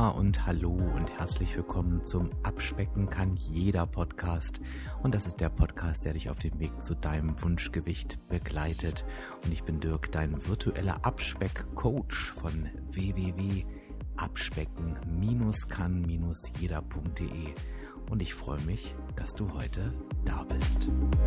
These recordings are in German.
und hallo und herzlich willkommen zum Abspecken kann jeder Podcast. Und das ist der Podcast, der dich auf dem Weg zu deinem Wunschgewicht begleitet. Und ich bin Dirk, dein virtueller Abspeck-Coach von www.abspecken-kann-jeder.de. Und ich freue mich, dass du heute da bist.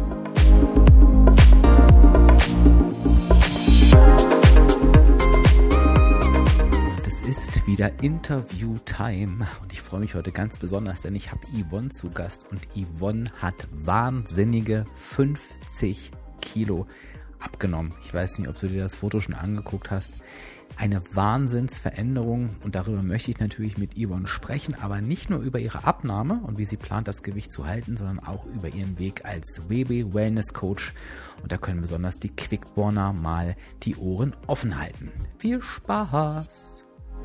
Es ist wieder Interview-Time und ich freue mich heute ganz besonders, denn ich habe Yvonne zu Gast und Yvonne hat wahnsinnige 50 Kilo abgenommen. Ich weiß nicht, ob du dir das Foto schon angeguckt hast. Eine Wahnsinnsveränderung und darüber möchte ich natürlich mit Yvonne sprechen, aber nicht nur über ihre Abnahme und wie sie plant, das Gewicht zu halten, sondern auch über ihren Weg als WW Wellness Coach. Und da können besonders die Quickborner mal die Ohren offen halten. Viel Spaß!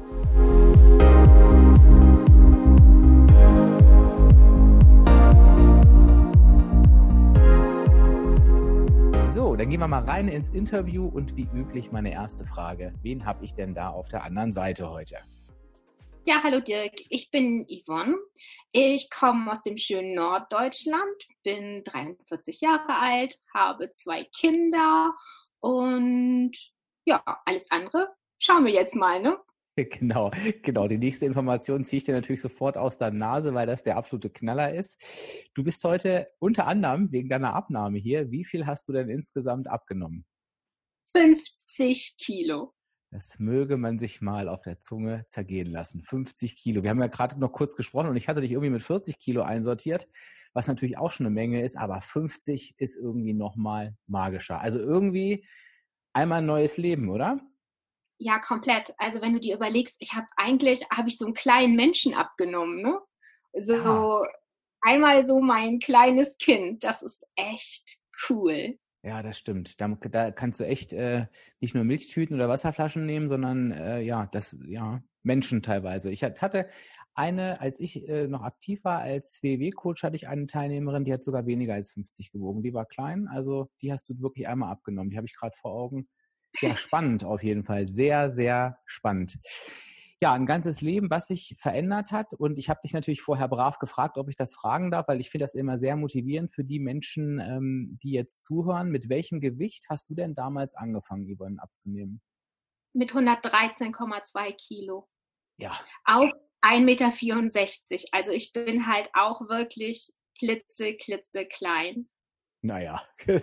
So, dann gehen wir mal rein ins Interview und wie üblich meine erste Frage. Wen habe ich denn da auf der anderen Seite heute? Ja, hallo Dirk, ich bin Yvonne. Ich komme aus dem schönen Norddeutschland, bin 43 Jahre alt, habe 2 Kinder und ja, alles andere schauen wir jetzt mal, ne? Genau. Die nächste Information ziehe ich dir natürlich sofort aus der Nase, weil das der absolute Knaller ist. Du bist heute unter anderem wegen deiner Abnahme hier. Wie viel hast du denn insgesamt abgenommen? 50 Kilo. Das möge man sich mal auf der Zunge zergehen lassen. 50 Kilo. Wir haben ja gerade noch kurz gesprochen und ich hatte dich irgendwie mit 40 Kilo einsortiert, was natürlich auch schon eine Menge ist, aber 50 ist irgendwie nochmal magischer. Also irgendwie einmal ein neues Leben, oder? Ja, komplett. Also wenn du dir überlegst, habe ich so einen kleinen Menschen abgenommen, ne? So einmal so mein kleines Kind. Das ist echt cool. Ja, das stimmt. Da kannst du echt nicht nur Milchtüten oder Wasserflaschen nehmen, sondern Menschen teilweise. Ich hatte eine, als ich noch aktiv war als WW-Coach, hatte ich eine Teilnehmerin, die hat sogar weniger als 50 gewogen. Die war klein, also die hast du wirklich einmal abgenommen. Die habe ich gerade vor Augen. Ja, spannend auf jeden Fall. Sehr, sehr spannend. Ja, ein ganzes Leben, was sich verändert hat. Und ich habe dich natürlich vorher brav gefragt, ob ich das fragen darf, weil ich finde das immer sehr motivierend für die Menschen, die jetzt zuhören. Mit welchem Gewicht hast du denn damals angefangen, Yvonne, abzunehmen? Mit 113,2 Kilo. Ja. Auf 1,64 Meter. Also ich bin halt auch wirklich klitzeklein. Naja.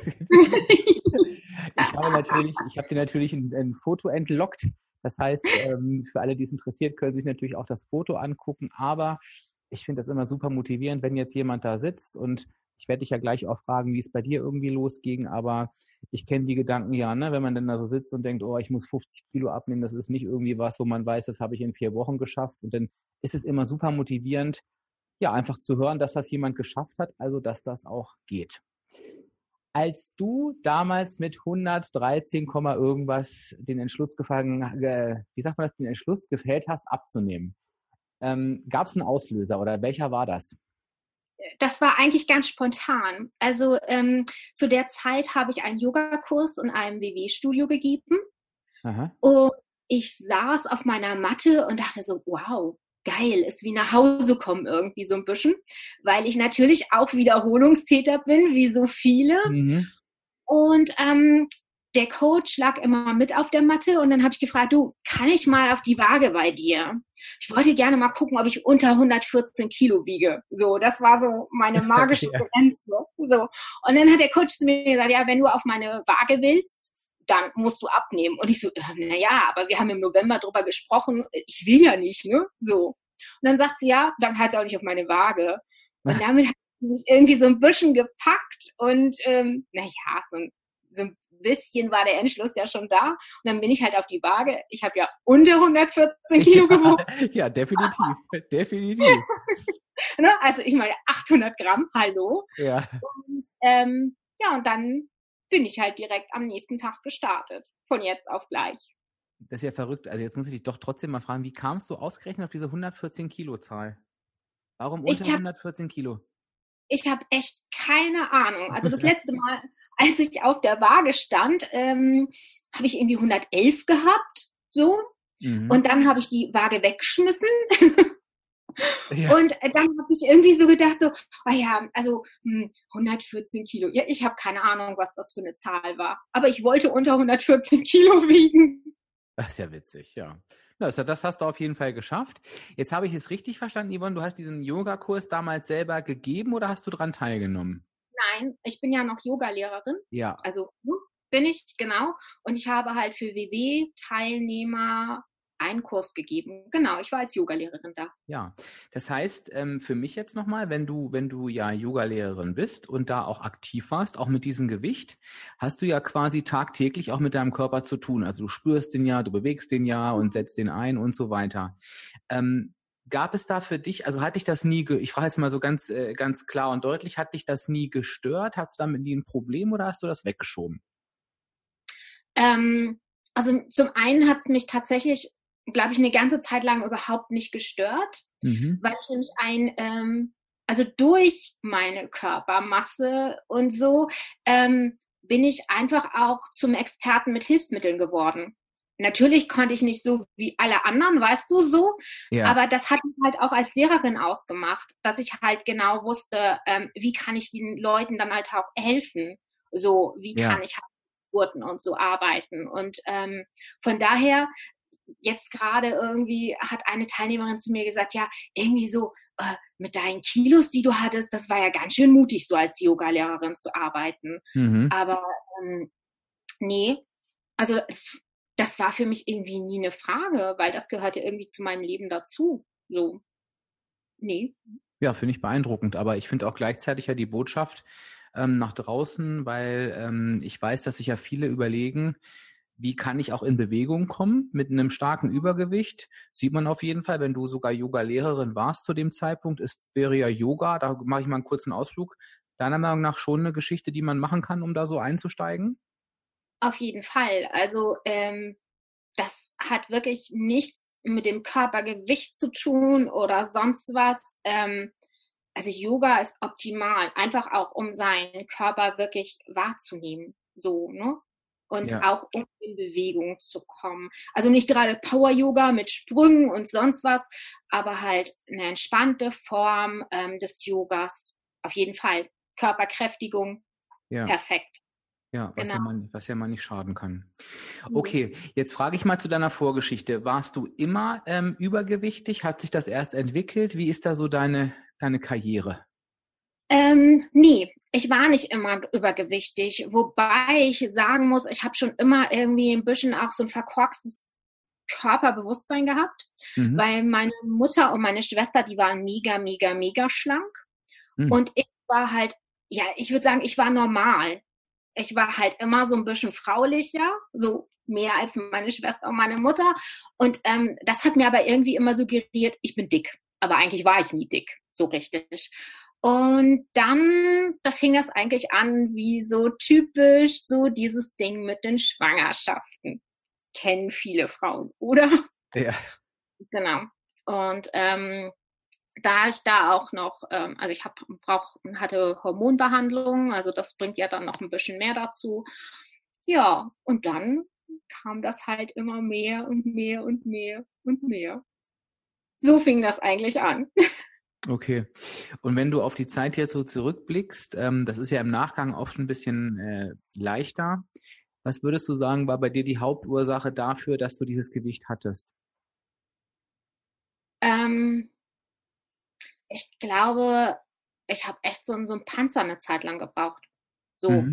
Ich habe dir natürlich ein Foto entlockt. Das heißt, für alle, die es interessiert, können sich natürlich auch das Foto angucken. Aber ich finde das immer super motivierend, wenn jetzt jemand da sitzt. Und ich werde dich ja gleich auch fragen, wie es bei dir irgendwie losging. Aber ich kenne die Gedanken ja, ne? Wenn man dann da so sitzt und denkt, oh, ich muss 50 Kilo abnehmen. Das ist nicht irgendwie was, wo man weiß, das habe ich in 4 Wochen geschafft. Und dann ist es immer super motivierend, ja, einfach zu hören, dass das jemand geschafft hat. Also, dass das auch geht. Als du damals mit 113, irgendwas den Entschluss gefällt hast, abzunehmen, gab es einen Auslöser oder welcher war das? Das war eigentlich ganz spontan. Also zu der Zeit habe ich einen Yogakurs in einem WW-Studio gegeben. Aha. Und ich saß auf meiner Matte und dachte so, wow, geil, ist wie nach Hause kommen irgendwie so ein bisschen, weil ich natürlich auch Wiederholungstäter bin, wie so viele. Mhm. Und der Coach lag immer mit auf der Matte und dann habe ich gefragt, du, kann ich mal auf die Waage bei dir? Ich wollte gerne mal gucken, ob ich unter 114 Kilo wiege. So, das war so meine magische Grenze. So. Und dann hat der Coach zu mir gesagt, ja, wenn du auf meine Waage willst, dann musst du abnehmen. Und ich so, naja, aber wir haben im November drüber gesprochen, ich will ja nicht, ne? So. Und dann sagt sie, ja, dann halt auch nicht auf meine Waage. Und damit hat sie mich irgendwie so ein bisschen gepackt und so ein bisschen war der Entschluss ja schon da. Und dann bin ich halt auf die Waage. Ich habe ja unter 114 Kilo gewogen. Ja, definitiv. Ne? Also ich meine 800 Gramm, hallo. Ja. Und und dann bin ich halt direkt am nächsten Tag gestartet. Von jetzt auf gleich. Das ist ja verrückt. Also jetzt muss ich dich doch trotzdem mal fragen, wie kamst du ausgerechnet auf diese 114 Kilo Zahl? Warum unter 114 Kilo? Ich habe echt keine Ahnung. Also das letzte Mal, als ich auf der Waage stand, habe ich irgendwie 111 gehabt. So. Und dann habe ich die Waage weggeschmissen. Ja. Und dann habe ich irgendwie so gedacht, so, oh ja, also 114 Kilo. Ja, ich habe keine Ahnung, was das für eine Zahl war. Aber ich wollte unter 114 Kilo wiegen. Das ist ja witzig, ja. Das hast du auf jeden Fall geschafft. Jetzt habe ich es richtig verstanden, Yvonne, du hast diesen Yogakurs damals selber gegeben oder hast du daran teilgenommen? Nein, ich bin ja noch Yogalehrerin. Ja. Also bin ich, genau. Und ich habe halt für WW-Teilnehmer einen Kurs gegeben. Genau, ich war als Yogalehrerin da. Ja, das heißt, für mich jetzt nochmal, wenn du ja Yogalehrerin bist und da auch aktiv warst, auch mit diesem Gewicht, hast du ja quasi tagtäglich auch mit deinem Körper zu tun. Also du spürst den ja, du bewegst den ja und setzt den ein und so weiter. Gab es da für dich, also hat dich das nie, ich frage jetzt mal so ganz klar und deutlich, hat dich das nie gestört? Hattest du damit nie ein Problem oder hast du das weggeschoben? Also zum einen hat es mich tatsächlich, glaube ich, eine ganze Zeit lang überhaupt nicht gestört, weil ich nämlich also durch meine Körpermasse und so bin ich einfach auch zum Experten mit Hilfsmitteln geworden. Natürlich konnte ich nicht so wie alle anderen, weißt du, so. Ja. Aber das hat mich halt auch als Lehrerin ausgemacht, dass ich halt genau wusste, wie kann ich den Leuten dann halt auch helfen. So, wie kann ich halt Geburten und so arbeiten. Und von daher, jetzt gerade irgendwie hat eine Teilnehmerin zu mir gesagt, ja, irgendwie so mit deinen Kilos, die du hattest, das war ja ganz schön mutig, so als Yoga-Lehrerin zu arbeiten. Aber nee, also das war für mich irgendwie nie eine Frage, weil das gehört ja irgendwie zu meinem Leben dazu. So, nee. Ja, finde ich beeindruckend. Aber ich finde auch gleichzeitig ja die Botschaft nach draußen, weil ich weiß, dass sich ja viele überlegen, wie kann ich auch in Bewegung kommen mit einem starken Übergewicht? Sieht man auf jeden Fall, wenn du sogar Yoga-Lehrerin warst zu dem Zeitpunkt. Es wäre ja Yoga, da mache ich mal einen kurzen Ausflug. Deiner Meinung nach schon eine Geschichte, die man machen kann, um da so einzusteigen? Auf jeden Fall. Also das hat wirklich nichts mit dem Körpergewicht zu tun oder sonst was. Also Yoga ist optimal, einfach auch um seinen Körper wirklich wahrzunehmen. So, ne? Und auch um in Bewegung zu kommen. Also nicht gerade Power-Yoga mit Sprüngen und sonst was, aber halt eine entspannte Form des Yogas. Auf jeden Fall. Körperkräftigung, perfekt. Ja, was ja mal nicht schaden kann. Okay, jetzt frage ich mal zu deiner Vorgeschichte. Warst du immer übergewichtig? Hat sich das erst entwickelt? Wie ist da so deine Karriere? Nee, ich war nicht immer übergewichtig, wobei ich sagen muss, ich habe schon immer irgendwie ein bisschen auch so ein verkorkstes Körperbewusstsein gehabt, weil meine Mutter und meine Schwester, die waren mega, mega, mega schlank und ich war halt, ja, ich würde sagen, ich war normal. Ich war halt immer so ein bisschen fraulicher, so mehr als meine Schwester und meine Mutter und das hat mir aber irgendwie immer suggeriert, ich bin dick, aber eigentlich war ich nie dick, so richtig. Und dann, da fing das eigentlich an, wie so typisch so dieses Ding mit den Schwangerschaften. Kennen viele Frauen, oder? Ja. Genau. Und da ich da auch noch, also ich hatte Hormonbehandlung, also das bringt ja dann noch ein bisschen mehr dazu. Ja, und dann kam das halt immer mehr und mehr und mehr und mehr. So fing das eigentlich an. Okay. Und wenn du auf die Zeit jetzt so zurückblickst, das ist ja im Nachgang oft ein bisschen leichter. Was würdest du sagen, war bei dir die Hauptursache dafür, dass du dieses Gewicht hattest? Ich glaube, ich habe echt so einen Panzer eine Zeit lang gebraucht. So.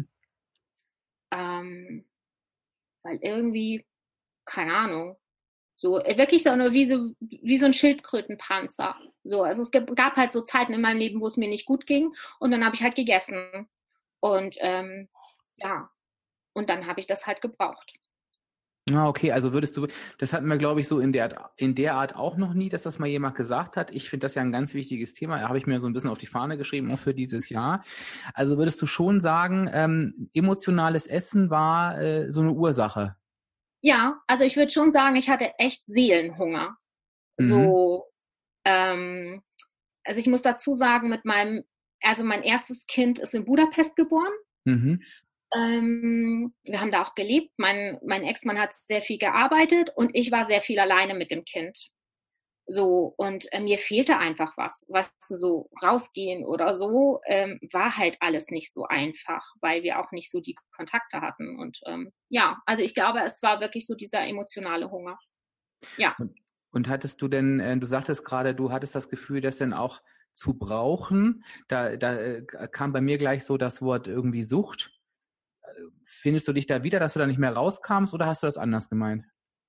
Weil irgendwie, keine Ahnung, so wirklich so nur wie so ein Schildkrötenpanzer. So, also es gab halt so Zeiten in meinem Leben, wo es mir nicht gut ging und dann habe ich halt gegessen. Und ja, und dann habe ich das halt gebraucht. Ah, okay, also das hatten wir, glaube ich, so in der Art auch noch nie, dass das mal jemand gesagt hat. Ich finde das ja ein ganz wichtiges Thema. Da habe ich mir so ein bisschen auf die Fahne geschrieben, auch für dieses Jahr. Also würdest du schon sagen, emotionales Essen war so eine Ursache? Ja, also ich würde schon sagen, ich hatte echt Seelenhunger. So, also ich muss dazu sagen, mein erstes Kind ist in Budapest geboren. wir haben da auch gelebt. Mein Ex-Mann hat sehr viel gearbeitet und ich war sehr viel alleine mit dem Kind. So, und mir fehlte einfach was so rausgehen oder so, war halt alles nicht so einfach, weil wir auch nicht so die Kontakte hatten. Und ja, also ich glaube, es war wirklich so dieser emotionale Hunger. Ja. Und hattest du denn, du sagtest gerade, du hattest das Gefühl, das denn auch zu brauchen. Da kam bei mir gleich so das Wort irgendwie Sucht. Findest du dich da wieder, dass du da nicht mehr rauskamst, oder hast du das anders gemeint?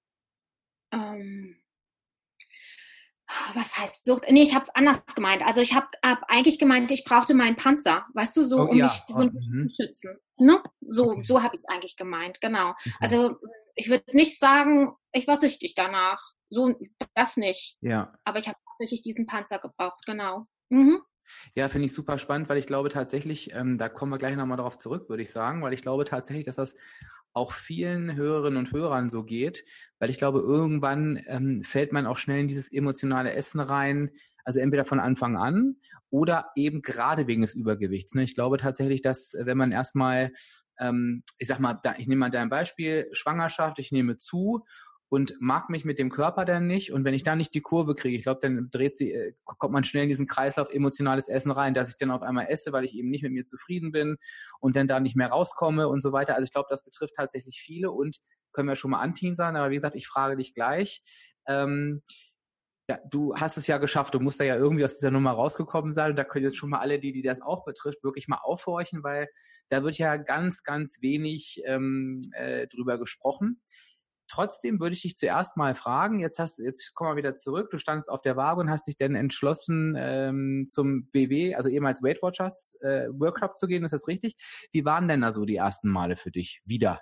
Was heißt Sucht? Nee, ich habe es anders gemeint. Also ich habe eigentlich gemeint, ich brauchte meinen Panzer, weißt du, so, um mich so ein bisschen zu schützen. Ne? So habe ich es eigentlich gemeint, genau. Okay. Also ich würde nicht sagen, ich war süchtig danach. So, das nicht. Ja. Aber ich habe tatsächlich diesen Panzer gebraucht, genau. Mhm. Ja, finde ich super spannend, weil ich glaube tatsächlich, da kommen wir gleich nochmal darauf zurück, würde ich sagen, weil ich glaube tatsächlich, dass das auch vielen Hörerinnen und Hörern so geht, weil ich glaube, irgendwann fällt man auch schnell in dieses emotionale Essen rein, also entweder von Anfang an oder eben gerade wegen des Übergewichts. Ne? Ich glaube tatsächlich, dass wenn man erstmal, ich sag mal, ich nehme mal dein Beispiel, Schwangerschaft, ich nehme zu und mag mich mit dem Körper dann nicht. Und wenn ich da nicht die Kurve kriege, ich glaube, dann kommt man schnell in diesen Kreislauf emotionales Essen rein, dass ich dann auf einmal esse, weil ich eben nicht mit mir zufrieden bin und dann da nicht mehr rauskomme und so weiter. Also ich glaube, das betrifft tatsächlich viele und können wir schon mal anteasern. Aber wie gesagt, ich frage dich gleich. Ja, du hast es ja geschafft, du musst da ja irgendwie aus dieser Nummer rausgekommen sein. Und da können jetzt schon mal alle, die das auch betrifft, wirklich mal aufhorchen, weil da wird ja ganz, ganz wenig drüber gesprochen. Trotzdem würde ich dich zuerst mal fragen, jetzt kommen wir wieder zurück, du standst auf der Waage und hast dich dann entschlossen, zum WW, also ehemals Weight Watchers Workshop zu gehen, ist das richtig? Wie waren denn da so die ersten Male für dich wieder?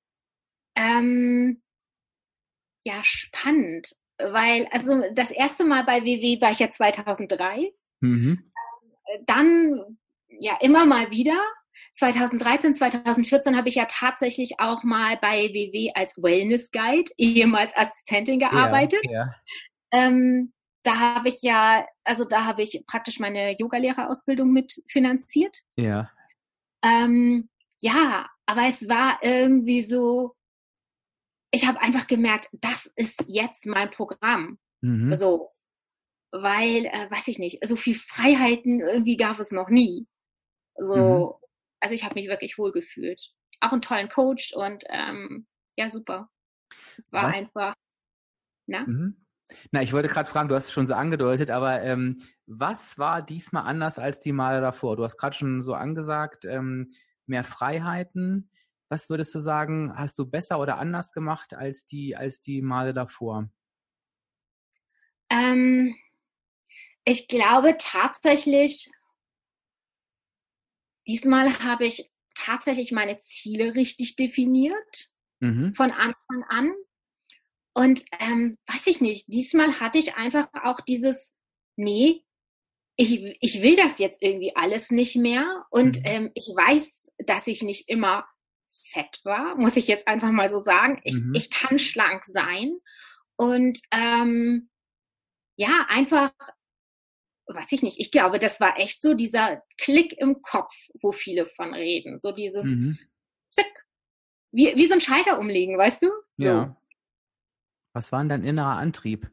Ja, spannend, weil also das erste Mal bei WW war ich ja 2003, dann ja immer mal wieder. 2013, 2014 habe ich ja tatsächlich auch mal bei WW als Wellness Guide, ehemals Assistentin gearbeitet. Ja. Da habe ich praktisch meine Yogalehrerausbildung mit finanziert. Ja. Ja, aber es war irgendwie so, ich habe einfach gemerkt, das ist jetzt mein Programm. So, weil, weiß ich nicht, so viel Freiheiten irgendwie gab es noch nie. So, also ich habe mich wirklich wohl gefühlt. Auch einen tollen Coach und ja, super. Es war einfach, na? Na, ich wollte gerade fragen, du hast es schon so angedeutet, aber was war diesmal anders als die Male davor? Du hast gerade schon so angesagt, mehr Freiheiten. Was würdest du sagen, hast du besser oder anders gemacht als die Male davor? Ich glaube tatsächlich, diesmal habe ich tatsächlich meine Ziele richtig definiert, von Anfang an. Und weiß ich nicht, diesmal hatte ich einfach auch dieses, nee, ich will das jetzt irgendwie alles nicht mehr. Und ich weiß, dass ich nicht immer fett war, muss ich jetzt einfach mal so sagen. Ich kann schlank sein. Und ja, einfach, weiß ich nicht, ich glaube, das war echt so dieser Klick im Kopf, wo viele von reden. So dieses Klick, wie so ein Schalter umlegen, weißt du? So. Ja. Was war denn dein innerer Antrieb?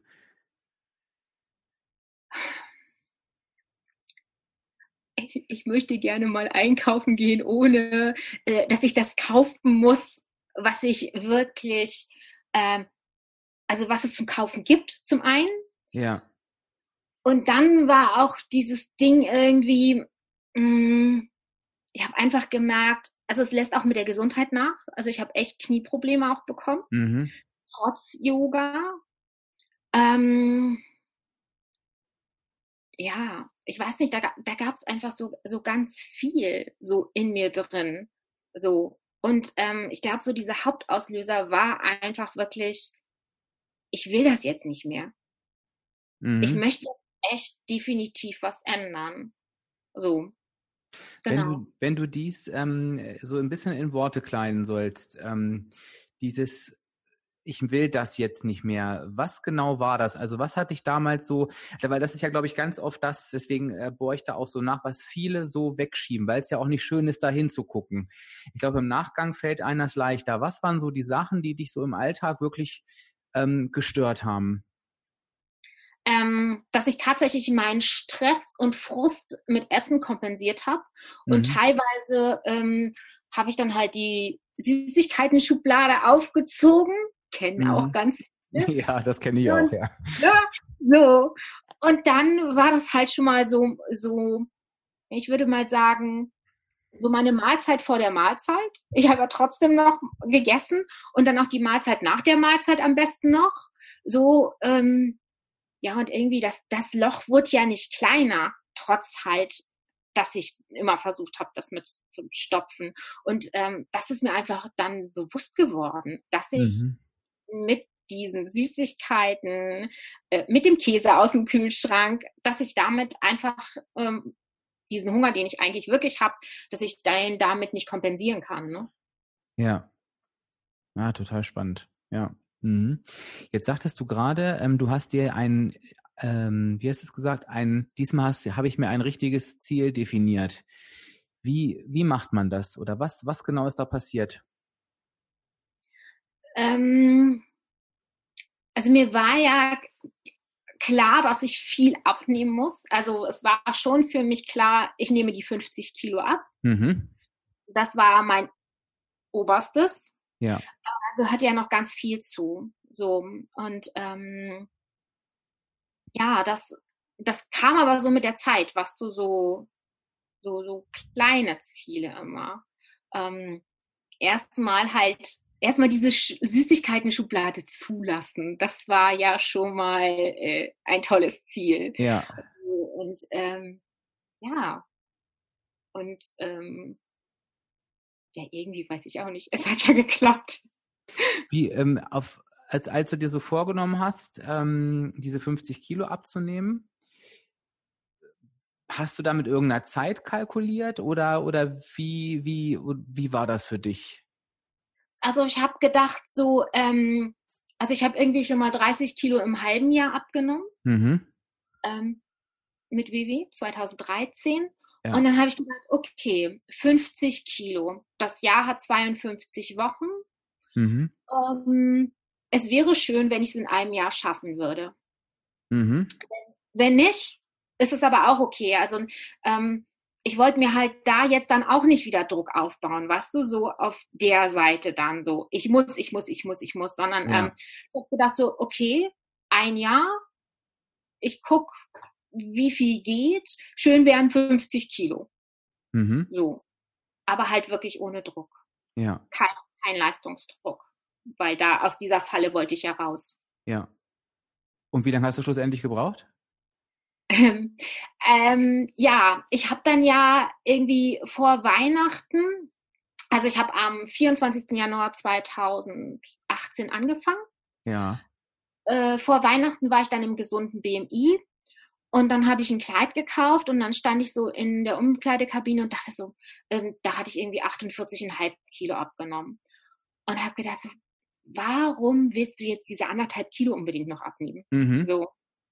Ich möchte gerne mal einkaufen gehen, ohne dass ich das kaufen muss, was ich wirklich, also was es zum Kaufen gibt, zum einen. Ja. Und dann war auch dieses Ding irgendwie, ich habe einfach gemerkt, also es lässt auch mit der Gesundheit nach. Also ich habe echt Knieprobleme auch bekommen, trotz Yoga. Ja, ich weiß nicht, da gab es einfach so ganz viel so in mir drin. So. Und ich glaube, so dieser Hauptauslöser war einfach wirklich, ich will das jetzt nicht mehr. Ich möchte echt definitiv was ändern. So. Genau. Wenn du dies so ein bisschen in Worte kleiden sollst, dieses ich will das jetzt nicht mehr. Was genau war das? Also was hat dich damals so, weil das ist ja, glaube ich, ganz oft das, deswegen bohre ich da auch so nach, was viele so wegschieben, weil es ja auch nicht schön ist, da hinzugucken. Ich glaube, im Nachgang fällt einem das leichter. Was waren so die Sachen, die dich so im Alltag wirklich gestört haben? Dass ich tatsächlich meinen Stress und Frust mit Essen kompensiert habe. Und teilweise habe ich dann halt die Süßigkeiten-Schublade aufgezogen. Kennen auch ganz viele. Ja, das kenne ich auch, ja. So. Und dann war das halt schon mal so, ich würde mal sagen, so meine Mahlzeit vor der Mahlzeit. Ich habe trotzdem noch gegessen und dann auch die Mahlzeit nach der Mahlzeit am besten noch. So, ja, und irgendwie das Loch wurde ja nicht kleiner, trotz halt, dass ich immer versucht habe, das mit zu stopfen. Und das ist mir einfach dann bewusst geworden, dass ich mit diesen Süßigkeiten, mit dem Käse aus dem Kühlschrank, dass ich damit einfach diesen Hunger, den ich eigentlich wirklich habe, dass ich den damit nicht kompensieren kann. Ne? Ja. Ja, total spannend. Ja. Jetzt sagtest du gerade, du hast dir wie hast du es gesagt, diesmal habe ich mir ein richtiges Ziel definiert. Wie macht man das? Oder was genau ist da passiert? Also mir war ja klar, dass ich viel abnehmen muss. Also es war schon für mich klar, ich nehme die 50 Kilo ab. Das war mein Oberstes. Ja. Aber da gehört ja noch ganz viel zu. So, und ja, das kam aber so mit der Zeit, was du so kleine Ziele immer. Erstmal diese Süßigkeiten-Schublade zulassen. Das war ja schon mal ein tolles Ziel. Ja. Und ja. Und ja, irgendwie weiß ich auch nicht. Es hat ja geklappt. Wie, als du dir so vorgenommen hast, diese 50 Kilo abzunehmen, hast du da mit irgendeiner Zeit kalkuliert oder wie war das für dich? Also ich habe gedacht so, also ich habe irgendwie schon mal 30 Kilo im halben Jahr abgenommen. Mit WW 2013. Ja. Und dann habe ich gedacht, okay, 50 Kilo. Das Jahr hat 52 Wochen. Es wäre schön, wenn ich es in einem Jahr schaffen würde. Wenn nicht, ist es aber auch okay. Also ich wollte mir halt da jetzt dann auch nicht wieder Druck aufbauen, weißt du, so auf der Seite dann so, ich muss, sondern ich habe gedacht so, okay, ein Jahr, ich gucke, wie viel geht, schön wären 50 Kilo. So. Aber halt wirklich ohne Druck. Ja. Kein Leistungsdruck. Weil aus dieser Falle wollte ich ja raus. Ja. Und wie lange hast du schlussendlich gebraucht? Ja, ich habe dann ja irgendwie vor Weihnachten, also ich habe am 24. Januar 2018 angefangen. Ja. Vor Weihnachten war ich dann im gesunden BMI. Und dann habe ich ein Kleid gekauft und dann stand ich so in der Umkleidekabine und dachte so, da hatte ich irgendwie 48,5 Kilo abgenommen. Und habe gedacht so, warum willst du jetzt diese 1,5 Kilo unbedingt noch abnehmen? So.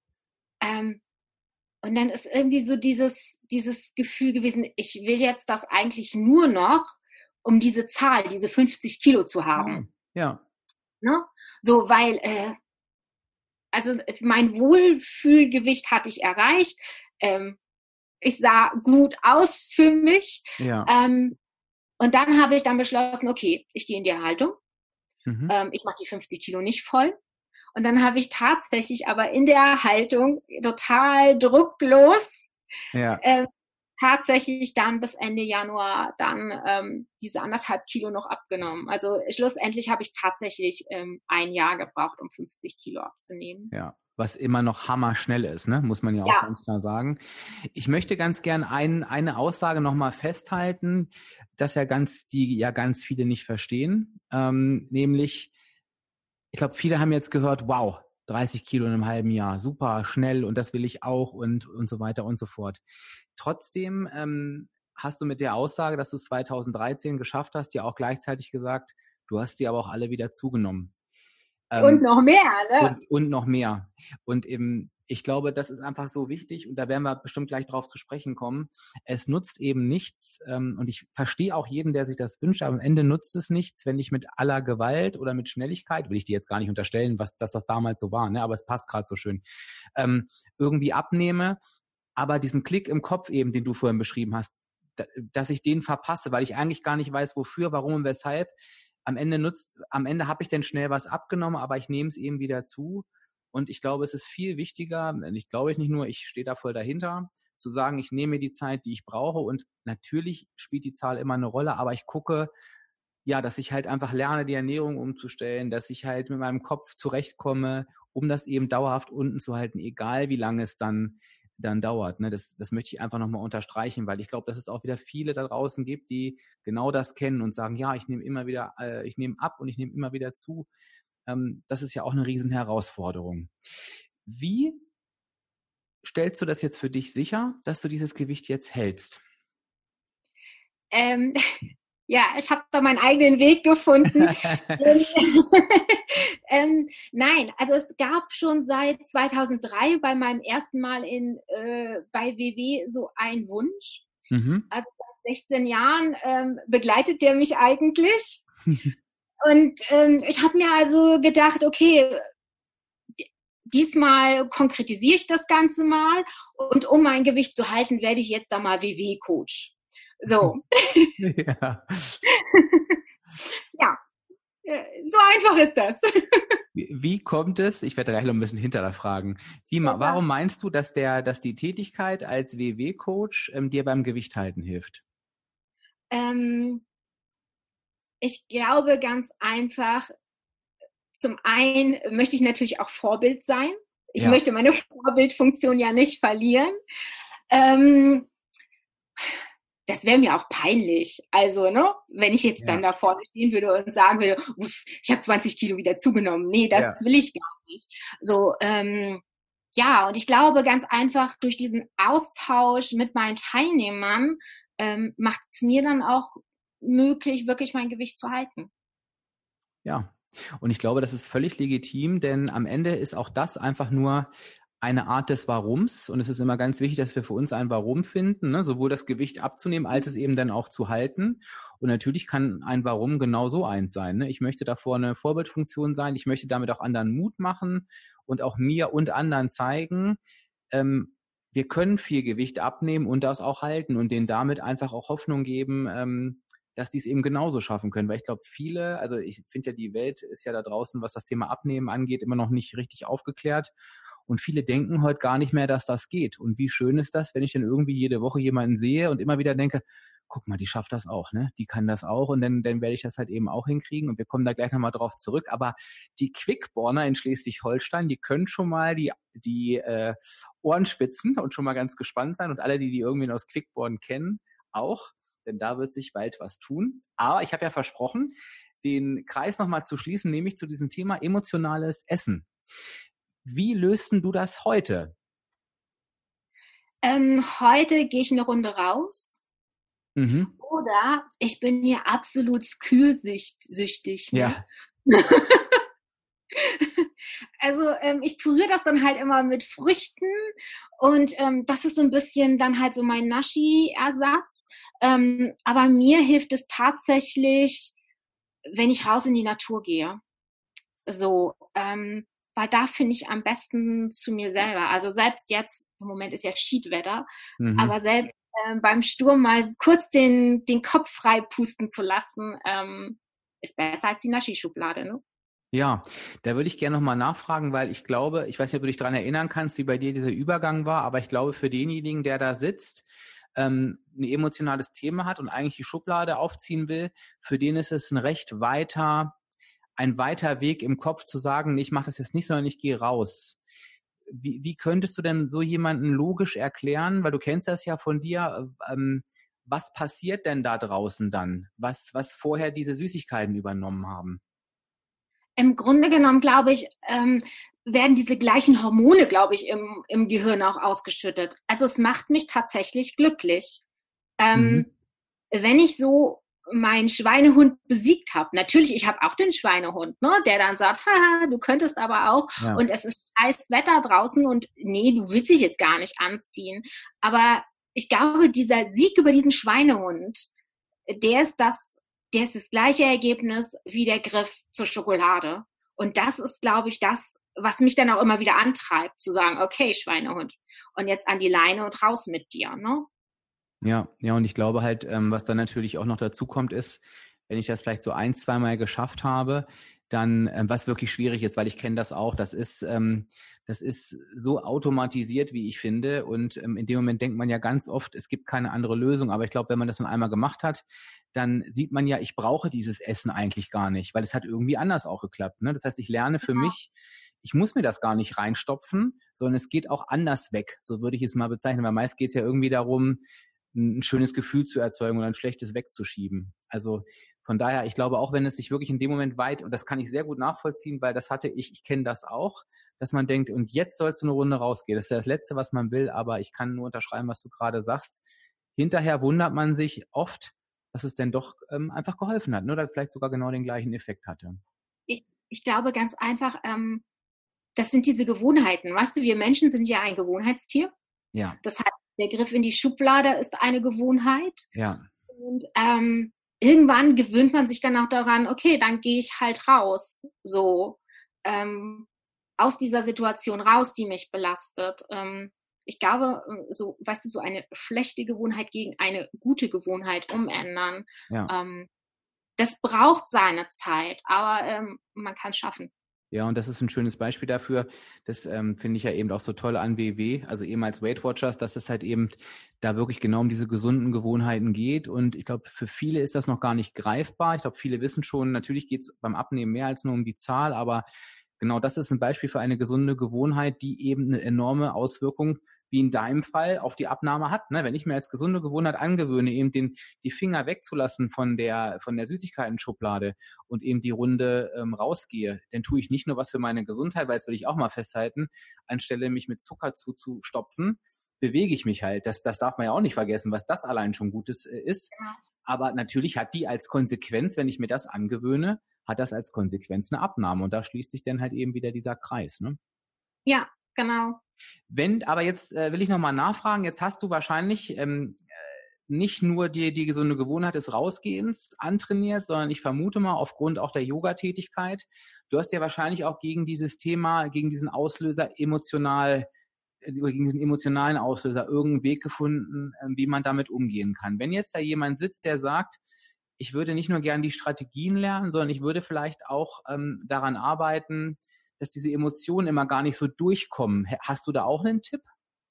Und dann ist irgendwie so dieses Gefühl gewesen, ich will jetzt das eigentlich nur noch, um diese Zahl, diese 50 Kilo zu haben. Ja. Ne? So, weil also mein Wohlfühlgewicht hatte ich erreicht. Ich sah gut aus für mich. Ja. Und dann habe ich dann beschlossen, okay, ich gehe in die Erhaltung. Ich mache die 50 Kilo nicht voll. Und dann habe ich tatsächlich aber in der Erhaltung total drucklos tatsächlich dann bis Ende Januar dann diese 1,5 Kilo noch abgenommen. Also schlussendlich habe ich tatsächlich ein Jahr gebraucht, um 50 Kilo abzunehmen. Ja, was immer noch hammerschnell ist, ne? Muss man ja auch ganz klar sagen. Ich möchte ganz gern eine Aussage nochmal festhalten, die ganz viele nicht verstehen. Nämlich, ich glaube, viele haben jetzt gehört, wow, 30 Kilo in einem halben Jahr, super schnell und das will ich auch und so weiter und so fort. Trotzdem hast du mit der Aussage, dass du es 2013 geschafft hast, ja auch gleichzeitig gesagt, du hast die aber auch alle wieder zugenommen. Und noch mehr, ne? Und noch mehr. Und eben, ich glaube, das ist einfach so wichtig und da werden wir bestimmt gleich drauf zu sprechen kommen. Es nutzt eben nichts und ich verstehe auch jeden, der sich das wünscht, aber am Ende nutzt es nichts, wenn ich mit aller Gewalt oder mit Schnelligkeit, will ich dir jetzt gar nicht unterstellen, dass das damals so war, ne? Aber es passt gerade so schön, irgendwie abnehme, aber diesen Klick im Kopf eben, den du vorhin beschrieben hast, dass ich den verpasse, weil ich eigentlich gar nicht weiß, wofür, warum und weshalb. Am Ende habe ich dann schnell was abgenommen, aber ich nehme es eben wieder zu. Und ich glaube, es ist viel wichtiger, ich glaube nicht nur, ich stehe da voll dahinter, zu sagen, ich nehme mir die Zeit, die ich brauche. Und natürlich spielt die Zahl immer eine Rolle, aber ich gucke, ja, dass ich halt einfach lerne, die Ernährung umzustellen, dass ich halt mit meinem Kopf zurechtkomme, um das eben dauerhaft unten zu halten, egal wie lange es dann dauert. Ne? Das möchte ich einfach nochmal unterstreichen, weil ich glaube, dass es auch wieder viele da draußen gibt, die genau das kennen und sagen, ja, ich nehme ab und ich nehme immer wieder zu. Das ist ja auch eine riesen Herausforderung. Wie stellst du das jetzt für dich sicher, dass du dieses Gewicht jetzt hältst? Ja, ich habe da meinen eigenen Weg gefunden. Nein, also es gab schon seit 2003 bei meinem ersten Mal bei WW so einen Wunsch. Mhm. Also seit 16 Jahren begleitet der mich eigentlich. Und ich habe mir also gedacht, okay, diesmal konkretisiere ich das Ganze mal und um mein Gewicht zu halten, werde ich jetzt da mal WW-Coach. So. Ja. Ja, so einfach ist das. Wie kommt es, ich werde gleich noch ein bisschen hinterher fragen, warum meinst du, dass die Tätigkeit als WW-Coach dir beim Gewicht halten hilft? Ich glaube ganz einfach, zum einen möchte ich natürlich auch Vorbild sein. Ich möchte meine Vorbildfunktion ja nicht verlieren. Das wäre mir auch peinlich. Also, ne, wenn ich jetzt dann da vorne stehen würde und sagen würde, ich habe 20 Kilo wieder zugenommen. Nee, das will ich gar nicht. So, und ich glaube ganz einfach, durch diesen Austausch mit meinen Teilnehmern macht es mir dann auch möglich, wirklich mein Gewicht zu halten. Ja, und ich glaube, das ist völlig legitim, denn am Ende ist auch das einfach nur eine Art des Warums und es ist immer ganz wichtig, dass wir für uns ein Warum finden, ne? Sowohl das Gewicht abzunehmen, als es eben dann auch zu halten. Und natürlich kann ein Warum genauso eins sein. Ne? Ich möchte davor eine Vorbildfunktion sein, ich möchte damit auch anderen Mut machen und auch mir und anderen zeigen, wir können viel Gewicht abnehmen und das auch halten und denen damit einfach auch Hoffnung geben, dass die es eben genauso schaffen können. Weil ich glaube, also ich finde ja, die Welt ist ja da draußen, was das Thema Abnehmen angeht, immer noch nicht richtig aufgeklärt. Und viele denken heute gar nicht mehr, dass das geht. Und wie schön ist das, wenn ich dann irgendwie jede Woche jemanden sehe und immer wieder denke, guck mal, die schafft das auch, ne? Die kann das auch und dann werde ich das halt eben auch hinkriegen und wir kommen da gleich nochmal drauf zurück. Aber die Quickborner in Schleswig-Holstein, die können schon mal die Ohren spitzen und schon mal ganz gespannt sein und alle, die irgendwie aus Quickborn kennen, auch, denn da wird sich bald was tun. Aber ich habe ja versprochen, den Kreis nochmal zu schließen, nämlich zu diesem Thema emotionales Essen. Wie löst du das heute? Heute gehe ich eine Runde raus. Mhm. Oder ich bin hier absolut kühlsüchtig. Ne? Ja. Also ich püriere das dann halt immer mit Früchten und das ist so ein bisschen dann halt so mein Naschi-Ersatz. Aber mir hilft es tatsächlich, wenn ich raus in die Natur gehe. So, weil da finde ich am besten zu mir selber. Also selbst jetzt, im Moment ist ja Schiedwetter, aber selbst beim Sturm mal kurz den Kopf frei pusten zu lassen, ist besser als die Naschi-Schublade, ne? Ja, da würde ich gerne nochmal nachfragen, weil ich glaube, ich weiß nicht, ob du dich daran erinnern kannst, wie bei dir dieser Übergang war, aber ich glaube, für denjenigen, der da sitzt, ein emotionales Thema hat und eigentlich die Schublade aufziehen will, für den ist es ein weiter Weg im Kopf zu sagen, ich mache das jetzt nicht, sondern ich gehe raus. Wie könntest du denn so jemanden logisch erklären, weil du kennst das ja von dir, was passiert denn da draußen dann, was vorher diese Süßigkeiten übernommen haben? Im Grunde genommen, glaube ich, werden diese gleichen Hormone, glaube ich, im Gehirn auch ausgeschüttet. Also es macht mich tatsächlich glücklich. Wenn ich so meinen Schweinehund besiegt habe. Natürlich, ich habe auch den Schweinehund, ne, der dann sagt, haha, du könntest aber auch. Ja. Und es ist scheiß Wetter draußen und nee, du willst dich jetzt gar nicht anziehen. Aber ich glaube, dieser Sieg über diesen Schweinehund, der ist das gleiche Ergebnis wie der Griff zur Schokolade. Und das ist, glaube ich, das, was mich dann auch immer wieder antreibt, zu sagen, okay, Schweinehund, und jetzt an die Leine und raus mit dir, ne? Ja, und ich glaube halt, was dann natürlich auch noch dazu kommt, ist, wenn ich das vielleicht so 1-2 Mal geschafft habe, dann, was wirklich schwierig ist, weil ich kenne das auch, das ist so automatisiert, wie ich finde, und in dem Moment denkt man ja ganz oft, es gibt keine andere Lösung, aber ich glaube, wenn man das dann einmal gemacht hat, dann sieht man ja, ich brauche dieses Essen eigentlich gar nicht, weil es hat irgendwie anders auch geklappt, ne? Das heißt, ich lerne für mich, ich muss mir das gar nicht reinstopfen, sondern es geht auch anders weg, so würde ich es mal bezeichnen, weil meist geht es ja irgendwie darum, ein schönes Gefühl zu erzeugen oder ein schlechtes wegzuschieben. Also von daher, ich glaube, auch wenn es sich wirklich in dem Moment und das kann ich sehr gut nachvollziehen, weil das hatte ich kenne das auch, dass man denkt, und jetzt sollst du eine Runde rausgehen. Das ist ja das Letzte, was man will, aber ich kann nur unterschreiben, was du gerade sagst. Hinterher wundert man sich oft, dass es denn doch einfach geholfen hat, ne? Oder vielleicht sogar genau den gleichen Effekt hatte. Ich glaube ganz einfach, das sind diese Gewohnheiten. Weißt du, wir Menschen sind ja ein Gewohnheitstier. Ja. Das heißt, der Griff in die Schublade ist eine Gewohnheit. Ja. Und irgendwann gewöhnt man sich dann auch daran, okay, dann gehe ich halt raus, so aus dieser Situation raus, die mich belastet. Ich glaube, so, weißt du, so eine schlechte Gewohnheit gegen eine gute Gewohnheit umändern. Ja. Das braucht seine Zeit, aber man kann es schaffen. Ja, und das ist ein schönes Beispiel dafür. Das finde ich ja eben auch so toll an WW, also eben als Weight Watchers, dass es halt eben da wirklich genau um diese gesunden Gewohnheiten geht. Und ich glaube, für viele ist das noch gar nicht greifbar. Ich glaube, viele wissen schon, natürlich geht es beim Abnehmen mehr als nur um die Zahl, aber genau das ist ein Beispiel für eine gesunde Gewohnheit, die eben eine enorme Auswirkung, wie in deinem Fall, auf die Abnahme hat. Ne? Wenn ich mir als gesunde Gewohnheit angewöhne, eben die Finger wegzulassen von der Süßigkeiten-Schublade und eben die Runde rausgehe, dann tue ich nicht nur was für meine Gesundheit, weil das will ich auch mal festhalten, anstelle mich mit Zucker zuzustopfen, bewege ich mich halt. Das darf man ja auch nicht vergessen, was das allein schon Gutes ist. Aber natürlich hat die als Konsequenz, wenn ich mir das angewöhne, hat das als Konsequenz eine Abnahme. Und da schließt sich dann halt eben wieder dieser Kreis, ne? Ja, genau. Aber jetzt will ich nochmal nachfragen, jetzt hast du wahrscheinlich nicht nur die gesunde Gewohnheit des Rausgehens antrainiert, sondern ich vermute mal aufgrund auch der Yoga-Tätigkeit, du hast ja wahrscheinlich auch gegen dieses Thema, gegen diesen Auslöser gegen diesen emotionalen Auslöser irgendeinen Weg gefunden, wie man damit umgehen kann. Wenn jetzt da jemand sitzt, der sagt, ich würde nicht nur gern die Strategien lernen, sondern ich würde vielleicht auch daran arbeiten, dass diese Emotionen immer gar nicht so durchkommen. Hast du da auch einen Tipp?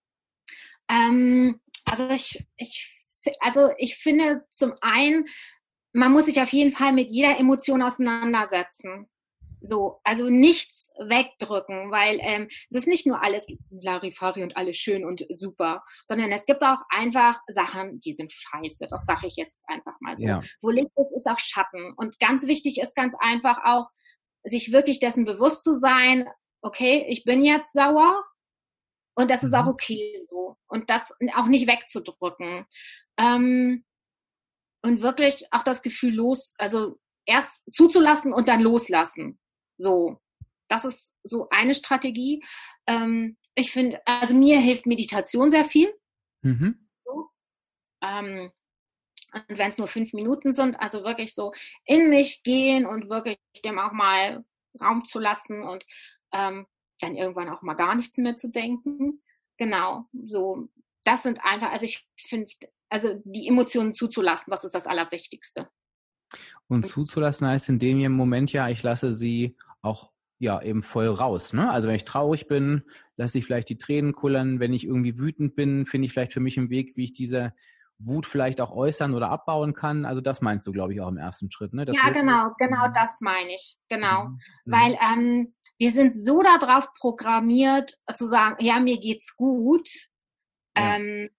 Also ich finde zum einen, man muss sich auf jeden Fall mit jeder Emotion auseinandersetzen. So, also nichts wegdrücken, weil das ist nicht nur alles Larifari und alles schön und super, sondern es gibt auch einfach Sachen, die sind scheiße. Das sage ich jetzt einfach mal so. Ja. Wo Licht ist, ist auch Schatten. Und ganz wichtig ist ganz einfach auch, sich wirklich dessen bewusst zu sein, okay, ich bin jetzt sauer und das ist auch okay so. Und das auch nicht wegzudrücken. Und wirklich auch das Gefühl also erst zuzulassen und dann loslassen. So, das ist so eine Strategie. Ich finde, also mir hilft Meditation sehr viel. So. Und wenn es nur 5 Minuten sind, also wirklich so in mich gehen und wirklich dem auch mal Raum zu lassen und dann irgendwann auch mal gar nichts mehr zu denken. Genau, so, das sind einfach, also ich finde, also die Emotionen zuzulassen, was ist das Allerwichtigste. Und zuzulassen heißt in dem Moment ja, ich lasse sie auch ja eben voll raus, ne? Also wenn ich traurig bin, lasse ich vielleicht die Tränen kullern. Wenn ich irgendwie wütend bin, finde ich vielleicht für mich einen Weg, wie ich diese Wut vielleicht auch äußern oder abbauen kann. Also das meinst du, glaube ich, auch im ersten Schritt, ne? Das ja, genau das meine ich, genau. Weil wir sind so darauf programmiert, zu sagen, ja, mir geht's gut. Ja.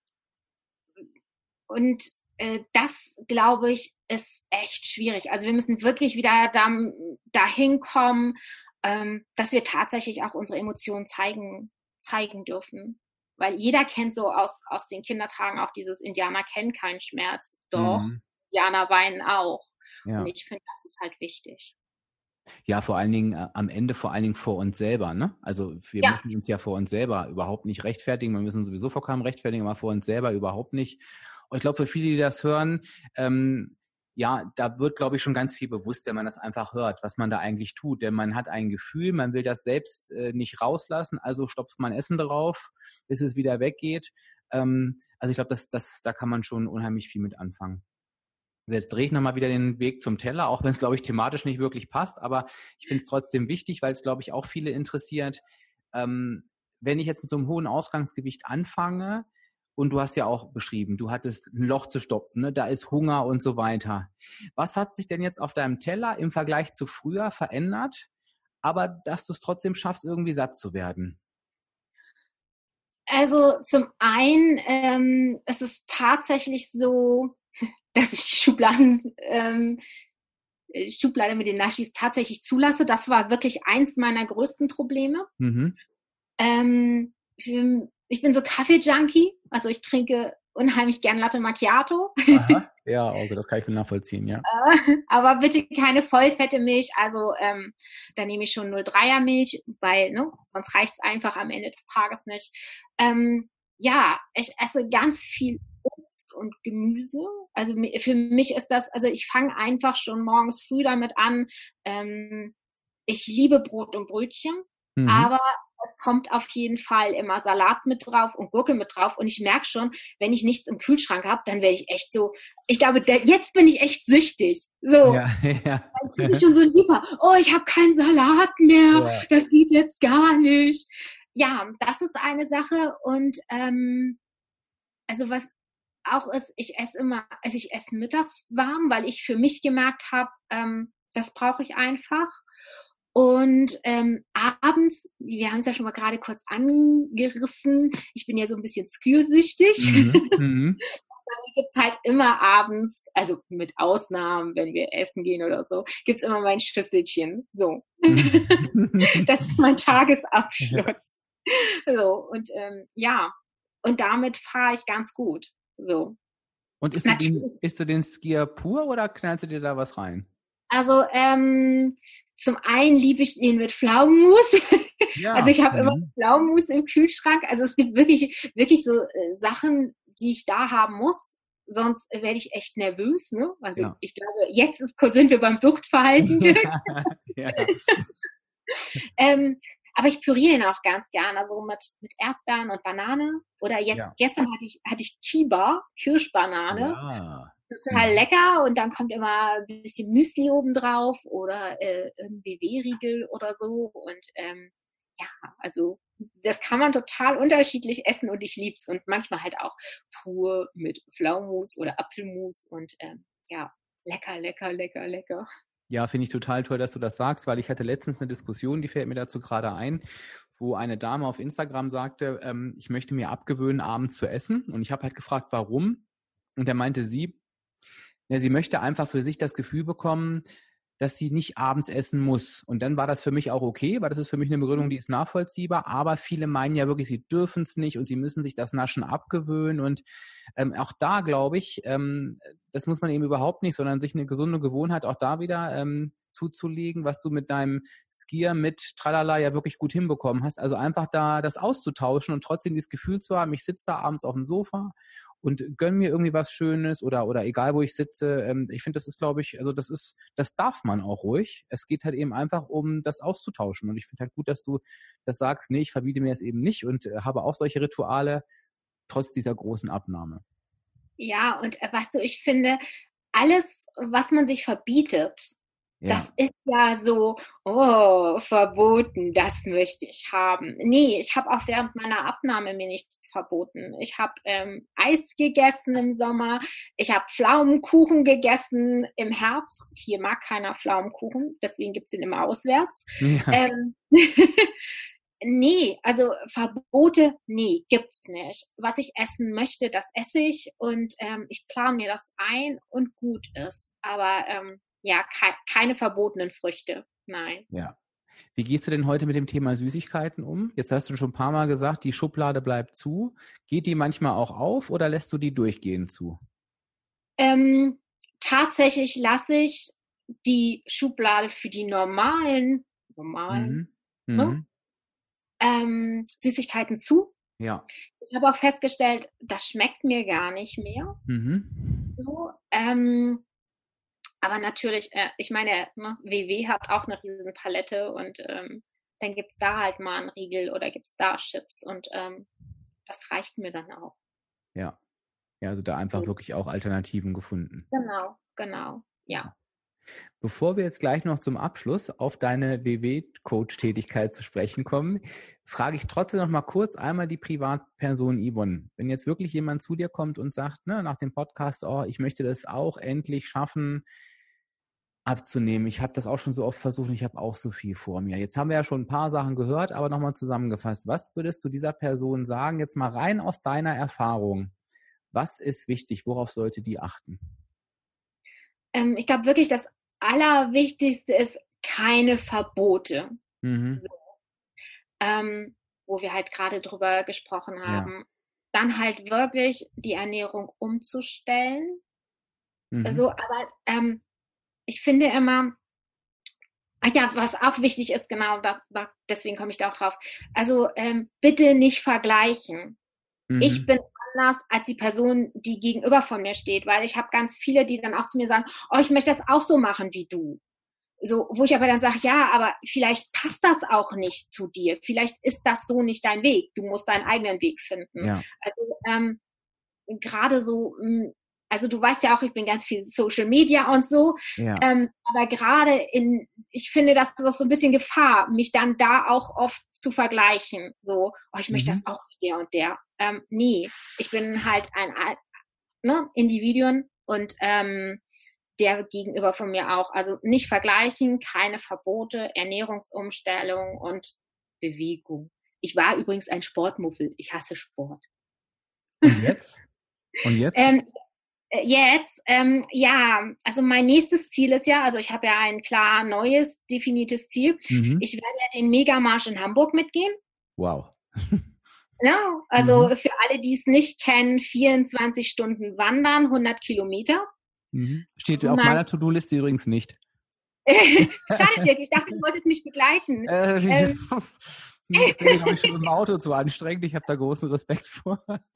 Und das, glaube ich, ist echt schwierig. Also wir müssen wirklich wieder dahin kommen, dass wir tatsächlich auch unsere Emotionen zeigen dürfen. Weil jeder kennt so aus den Kindertagen auch dieses Indianer kennen keinen Schmerz. Doch, Indianer weinen auch. Ja. Und ich finde, das ist halt wichtig. Ja, vor allen Dingen am Ende vor allen Dingen vor uns selber, ne? Also wir müssen uns ja vor uns selber überhaupt nicht rechtfertigen. Wir müssen sowieso vor keinem rechtfertigen, aber vor uns selber überhaupt nicht. Und ich glaube, für viele, die das hören, ja, da wird, glaube ich, schon ganz viel bewusst, wenn man das einfach hört, was man da eigentlich tut. Denn man hat ein Gefühl, man will das selbst nicht rauslassen, also stopft man Essen drauf, bis es wieder weggeht. Also ich glaube, da kann man schon unheimlich viel mit anfangen. Jetzt drehe ich nochmal wieder den Weg zum Teller, auch wenn es, glaube ich, thematisch nicht wirklich passt. Aber ich finde es trotzdem wichtig, weil es, glaube ich, auch viele interessiert. Wenn ich jetzt mit so einem hohen Ausgangsgewicht anfange, und du hast ja auch beschrieben, du hattest ein Loch zu stopfen, ne? Da ist Hunger und so weiter. Was hat sich denn jetzt auf deinem Teller im Vergleich zu früher verändert, aber dass du es trotzdem schaffst, irgendwie satt zu werden? Also zum einen, es ist tatsächlich so, dass ich Schublade mit den Naschis tatsächlich zulasse. Das war wirklich eins meiner größten Probleme. Mhm. Ich bin so Kaffee-Junkie, also ich trinke unheimlich gern Latte Macchiato. Aha. Ja, okay, das kann ich nachvollziehen, ja. Aber bitte keine vollfette Milch, also da nehme ich schon 0,3er Milch, weil sonst reicht es einfach am Ende des Tages nicht. Ja, ich esse ganz viel Obst und Gemüse. Also für mich ist das, also ich fange einfach schon morgens früh damit an. Ich liebe Brot und Brötchen, aber es kommt auf jeden Fall immer Salat mit drauf und Gurke mit drauf. Und ich merke schon, wenn ich nichts im Kühlschrank habe, dann werde ich echt so, ich glaube, jetzt bin ich echt süchtig. So, ja. Dann kriege ich schon so ein Hyper. Oh, ich habe keinen Salat mehr. Das geht jetzt gar nicht. Ja, das ist eine Sache. Und also was auch ist, ich esse mittags warm, weil ich für mich gemerkt habe, das brauche ich einfach. Und abends, wir haben es ja schon mal gerade kurz angerissen, ich bin ja so ein bisschen skürsüchtig. Dann gibt's halt immer abends, also mit Ausnahmen, wenn wir essen gehen oder so, gibt's immer mein Schüsselchen. So. Das ist mein Tagesabschluss. So, und ja, und damit fahre ich ganz gut. So. Und isst du den Skier pur oder knallst du dir da was rein? Also zum einen liebe ich den mit Pflaumenmus. Ja. Also ich habe immer Pflaumenmus im Kühlschrank. Also es gibt wirklich so Sachen, die ich da haben muss. Sonst werde ich echt nervös. Ne? Also ich glaube, jetzt sind wir beim Suchtverhalten. Ja. Aber ich püriere ihn auch ganz gerne, also mit Erdbeeren und Banane. Oder gestern hatte ich Kiba, Kirschbanane. Ja. Total lecker, und dann kommt immer ein bisschen Müsli oben drauf oder irgendwie Wehriegel oder so. Und ja, also das kann man total unterschiedlich essen und ich lieb's. Und manchmal halt auch pur mit Pflaumenmus oder Apfelmus und ja, lecker. Ja, finde ich total toll, dass du das sagst, weil ich hatte letztens eine Diskussion, die fällt mir dazu gerade ein, wo eine Dame auf Instagram sagte, ich möchte mir abgewöhnen, abends zu essen. Und ich habe halt gefragt, warum? Und da meinte sie möchte einfach für sich das Gefühl bekommen, dass sie nicht abends essen muss. Und dann war das für mich auch okay, weil das ist für mich eine Begründung, die ist nachvollziehbar. Aber viele meinen ja wirklich, sie dürfen es nicht und sie müssen sich das Naschen abgewöhnen. Und auch da glaube ich, das muss man eben überhaupt nicht, sondern sich eine gesunde Gewohnheit auch da wieder zuzulegen, was du mit deinem Skier mit Tralala ja wirklich gut hinbekommen hast. Also einfach da das auszutauschen und trotzdem dieses Gefühl zu haben, ich sitze da abends auf dem Sofa und gönn mir irgendwie was Schönes oder egal, wo ich sitze. Ich finde, das ist, glaube ich, also das darf man auch ruhig. Es geht halt eben einfach um das auszutauschen. Und ich finde halt gut, dass du das sagst, nee, ich verbiete mir das eben nicht und habe auch solche Rituale trotz dieser großen Abnahme. Ja, und weißt du, ich finde, alles, was man sich verbietet, das ist ja so, verboten, das möchte ich haben. Nee, ich habe auch während meiner Abnahme mir nichts verboten. Ich habe Eis gegessen im Sommer, ich habe Pflaumenkuchen gegessen im Herbst. Hier mag keiner Pflaumenkuchen, deswegen gibt's ihn immer auswärts. Ja. Nee, also Verbote, nee, gibt's nicht. Was ich essen möchte, das esse ich und ich plane mir das ein und gut ist. Aber ja, keine verbotenen Früchte, nein. Ja. Wie gehst du denn heute mit dem Thema Süßigkeiten um? Jetzt hast du schon ein paar Mal gesagt, die Schublade bleibt tatsächlich lasse ich die Schublade für die normalen ne, Süßigkeiten zu. Ja. Ich habe auch festgestellt, das schmeckt mir gar nicht mehr. So, aber natürlich, ich meine, ne, WW hat auch eine riesen Palette und dann gibt's da halt mal einen Riegel oder gibt's da Chips und das reicht mir dann auch. Ja. Ja, also da einfach wirklich auch Alternativen gefunden. Genau, ja. Bevor wir jetzt gleich noch zum Abschluss auf deine WW-Coach-Tätigkeit zu sprechen kommen, frage ich trotzdem noch mal kurz einmal die Privatperson Yvonne. Wenn jetzt wirklich jemand zu dir kommt und sagt, ne, nach dem Podcast, oh, ich möchte das auch endlich schaffen, abzunehmen. Ich habe das auch schon so oft versucht und ich habe auch so viel vor mir. Jetzt haben wir ja schon ein paar Sachen gehört, aber nochmal zusammengefasst. Was würdest du dieser Person sagen, jetzt mal rein aus deiner Erfahrung? Was ist wichtig? Worauf sollte die achten? Ich glaube wirklich, das Allerwichtigste ist keine Verbote. So. Wo wir halt gerade drüber gesprochen haben. Ja. Dann halt wirklich die Ernährung umzustellen. Also, aber ich finde immer, was auch wichtig ist, genau, deswegen komme ich da auch drauf. Also bitte nicht vergleichen. Ich bin anders als die Person, die gegenüber von mir steht, weil ich habe ganz viele, die dann auch zu mir sagen, oh, ich möchte das auch so machen wie du. So, wo ich aber dann sage, ja, aber vielleicht passt das auch nicht zu dir. Vielleicht ist das so nicht dein Weg. Du musst deinen eigenen Weg finden. Ja. Also gerade so, also du weißt ja auch, ich bin ganz viel Social Media und so, ja. Aber gerade ich finde, das ist auch so ein bisschen Gefahr, mich dann da auch oft zu vergleichen. So, oh, ich möchte das auch wie der und der. Nee, ich bin halt ein Individuum und der gegenüber von mir auch. Also nicht vergleichen, keine Verbote, Ernährungsumstellung und Bewegung. Ich war übrigens ein Sportmuffel. Ich hasse Sport. Und jetzt? Also mein nächstes Ziel ist ja, also ich habe ja ein klar neues, definiertes Ziel. Ich werde ja den Megamarsch in Hamburg mitgehen. Wow. Ja, also für alle, die es nicht kennen, 24 Stunden wandern, 100 Kilometer. Steht auf meiner To-Do-Liste übrigens nicht. Schade, Dirk, ich dachte, du wolltest mich begleiten. Das wäre, glaube ich, schon im Auto zu anstrengend. Ich habe da großen Respekt vor.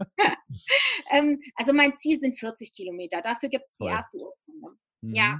Also mein Ziel sind 40 Kilometer. Dafür gibt es die erste Urkunde. Ja,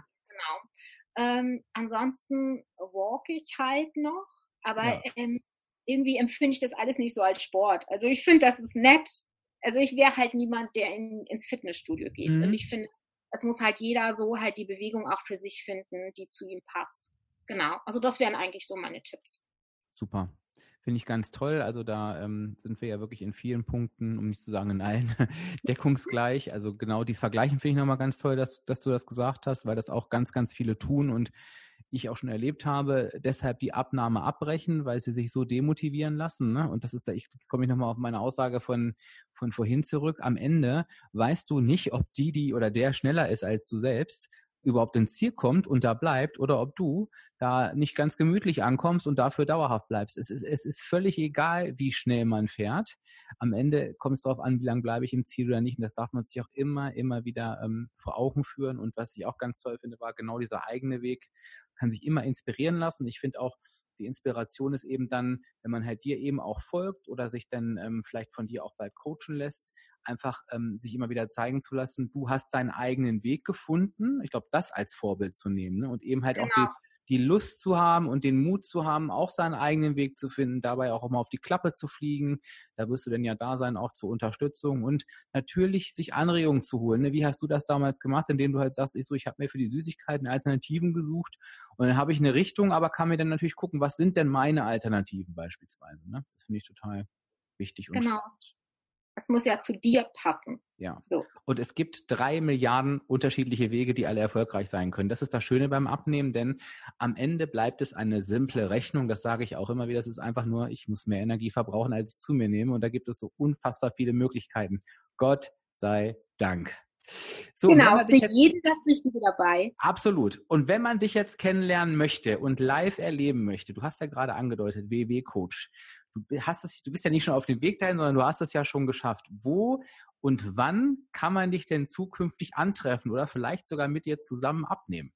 genau. Ansonsten walk ich halt noch, aber irgendwie empfinde ich das alles nicht so als Sport. Also ich finde, das ist nett. Also ich wäre halt niemand, der ins Fitnessstudio geht. Und ich finde, es muss halt jeder so halt die Bewegung auch für sich finden, die zu ihm passt. Genau. Also das wären eigentlich so meine Tipps. Super. Finde ich ganz toll. Also da sind wir ja wirklich in vielen Punkten, um nicht zu sagen in allen, deckungsgleich. Also genau dieses Vergleichen finde ich nochmal ganz toll, dass du das gesagt hast, weil das auch ganz, ganz viele tun und ich auch schon erlebt habe, deshalb die Abnahme abbrechen, weil sie sich so demotivieren lassen. Ne? Und das ist ich komme nochmal auf meine Aussage von vorhin zurück. Am Ende weißt du nicht, ob die oder der schneller ist als du selbst, überhaupt ins Ziel kommt und da bleibt oder ob du da nicht ganz gemütlich ankommst und dafür dauerhaft bleibst. Es ist völlig egal, wie schnell man fährt. Am Ende kommt es darauf an, wie lange bleibe ich im Ziel oder nicht. Und das darf man sich auch immer wieder vor Augen führen. Und was ich auch ganz toll finde, war genau dieser eigene Weg. Man kann sich immer inspirieren lassen. Ich finde auch, die Inspiration ist eben dann, wenn man halt dir eben auch folgt oder sich dann vielleicht von dir auch bald coachen lässt, einfach sich immer wieder zeigen zu lassen, du hast deinen eigenen Weg gefunden. Ich glaube, das als Vorbild zu nehmen, ne? Und eben halt auch die Lust zu haben und den Mut zu haben, auch seinen eigenen Weg zu finden, dabei auch mal auf die Klappe zu fliegen. Da wirst du dann ja da sein, auch zur Unterstützung und natürlich sich Anregungen zu holen. Ne? Wie hast du das damals gemacht, indem du halt sagst, ich habe mir für die Süßigkeiten Alternativen gesucht und dann habe ich eine Richtung, aber kann mir dann natürlich gucken, was sind denn meine Alternativen beispielsweise. Ne? Das finde ich total wichtig und spannend. Es muss ja zu dir passen. Ja. So. Und es gibt 3 Milliarden unterschiedliche Wege, die alle erfolgreich sein können. Das ist das Schöne beim Abnehmen, denn am Ende bleibt es eine simple Rechnung. Das sage ich auch immer wieder. Es ist einfach nur, ich muss mehr Energie verbrauchen, als ich zu mir nehme. Und da gibt es so unfassbar viele Möglichkeiten. Gott sei Dank. So, genau, für jeden das Richtige dabei. Absolut. Und wenn man dich jetzt kennenlernen möchte und live erleben möchte, du hast ja gerade angedeutet, WW-Coach, du bist ja nicht schon auf dem Weg dahin, sondern du hast es ja schon geschafft. Wo Und wann kann man dich denn zukünftig antreffen oder vielleicht sogar mit dir zusammen abnehmen?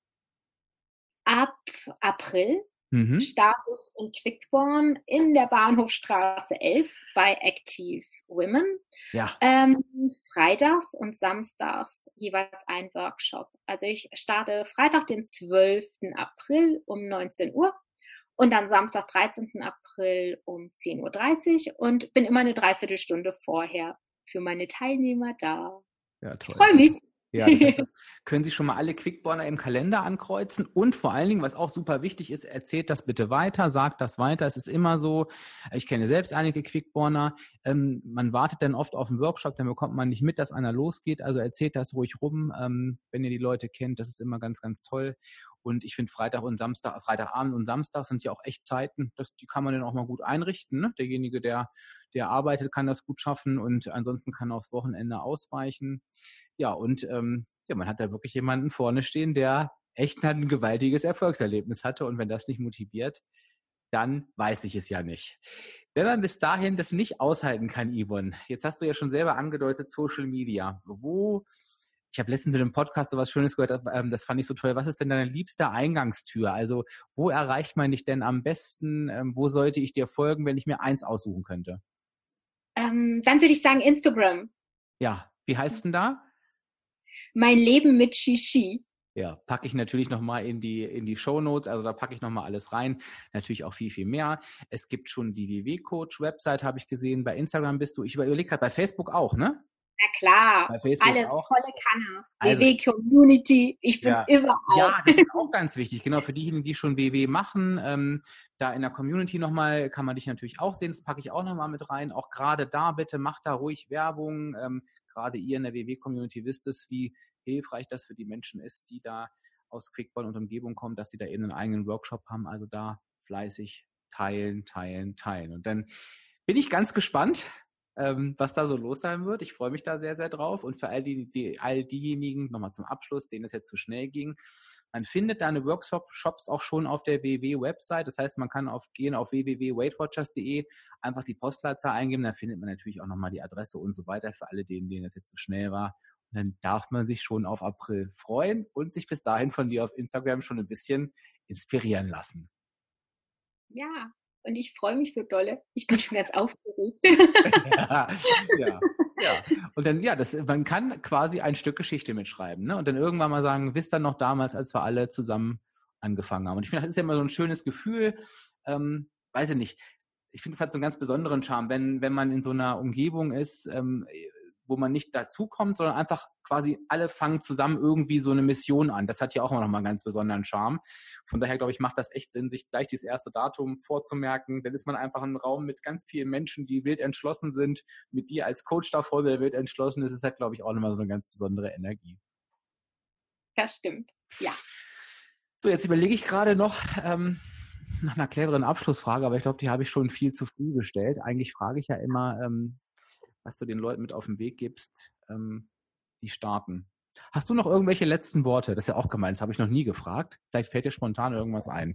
Ab April starte ich in Quickborn in der Bahnhofstraße 11 bei Active Women. Ja. Freitags und samstags jeweils ein Workshop. Also ich starte Freitag, den 12. April um 19 Uhr und dann Samstag, 13. April um 10.30 Uhr und bin immer eine Dreiviertelstunde vorher für meine Teilnehmer da. Ja, toll. Ich freue mich. Ja, das heißt, das können Sie schon mal alle Quickborner im Kalender ankreuzen und vor allen Dingen, was auch super wichtig ist, erzählt das bitte weiter, sagt das weiter. Es ist immer so, ich kenne selbst einige Quickborner, man wartet dann oft auf einen Workshop, dann bekommt man nicht mit, dass einer losgeht, also erzählt das ruhig rum, wenn ihr die Leute kennt, das ist immer ganz, ganz toll. Und ich finde Freitagabend und Samstag sind ja auch echt Zeiten, die kann man dann auch mal gut einrichten. Ne? Derjenige, der arbeitet, kann das gut schaffen und ansonsten kann aufs Wochenende ausweichen. Ja, und man hat da wirklich jemanden vorne stehen, der echt ein gewaltiges Erfolgserlebnis hatte. Und wenn das nicht motiviert, dann weiß ich es ja nicht. Wenn man bis dahin das nicht aushalten kann, Yvonne, jetzt hast du ja schon selber angedeutet, Social Media. Ich habe letztens in einem Podcast so was Schönes gehört, das fand ich so toll. Was ist denn deine liebste Eingangstür? Also wo erreicht man dich denn am besten? Wo sollte ich dir folgen, wenn ich mir eins aussuchen könnte? Dann würde ich sagen Instagram. Ja, wie heißt denn da? Mein Leben mit Shishi. Ja, packe ich natürlich nochmal in die Shownotes, also da packe ich nochmal alles rein. Natürlich auch viel, viel mehr. Es gibt schon die WW-Coach-Website, habe ich gesehen. Bei Instagram bist du, ich überlege gerade, bei Facebook auch, ne? Na klar, bei Facebook alles auch. volle Kanne. Also, WW-Community, ich bin überall. Ja, das ist auch ganz wichtig. Genau, für diejenigen, die schon WW machen, da in der Community nochmal, kann man dich natürlich auch sehen. Das packe ich auch nochmal mit rein. Auch gerade da bitte, macht da ruhig Werbung. Gerade ihr in der WW-Community wisst es, wie hilfreich das für die Menschen ist, die da aus Quickborn und Umgebung kommen, dass sie da eben einen eigenen Workshop haben. Also da fleißig teilen. Und dann bin ich ganz gespannt, was da so los sein wird. Ich freue mich da sehr, sehr drauf. Und für all diejenigen, nochmal zum Abschluss, denen es jetzt zu schnell ging, man findet deine Workshops auch schon auf der WW-Website. Das heißt, man kann gehen auf www.weightwatchers.de, einfach die Postleitzahl eingeben. Da findet man natürlich auch nochmal die Adresse und so weiter für alle, denen es jetzt zu schnell war. Und dann darf man sich schon auf April freuen und sich bis dahin von dir auf Instagram schon ein bisschen inspirieren lassen. Ja, und ich freue mich so dolle. Ich bin schon ganz aufgeregt. Ja. Und dann, man kann quasi ein Stück Geschichte mitschreiben, ne? Und dann irgendwann mal sagen, wisst ihr noch damals, als wir alle zusammen angefangen haben. Und ich finde, das ist ja immer so ein schönes Gefühl, weiß ich nicht. Ich finde, es hat so einen ganz besonderen Charme, wenn man in so einer Umgebung ist, wo man nicht dazukommt, sondern einfach quasi alle fangen zusammen irgendwie so eine Mission an. Das hat ja auch immer noch mal einen ganz besonderen Charme. Von daher, glaube ich, macht das echt Sinn, sich gleich dieses erste Datum vorzumerken. Dann ist man einfach in einem Raum mit ganz vielen Menschen, die wild entschlossen sind. Mit dir als Coach davor, der wild entschlossen ist, halt, glaube ich, auch nochmal so eine ganz besondere Energie. Das stimmt, ja. So, jetzt überlege ich gerade noch nach einer cleveren Abschlussfrage, aber ich glaube, die habe ich schon viel zu früh gestellt. Eigentlich frage ich ja immer, was du den Leuten mit auf den Weg gibst, die starten. Hast du noch irgendwelche letzten Worte? Das ist ja auch gemein, das habe ich noch nie gefragt. Vielleicht fällt dir spontan irgendwas ein.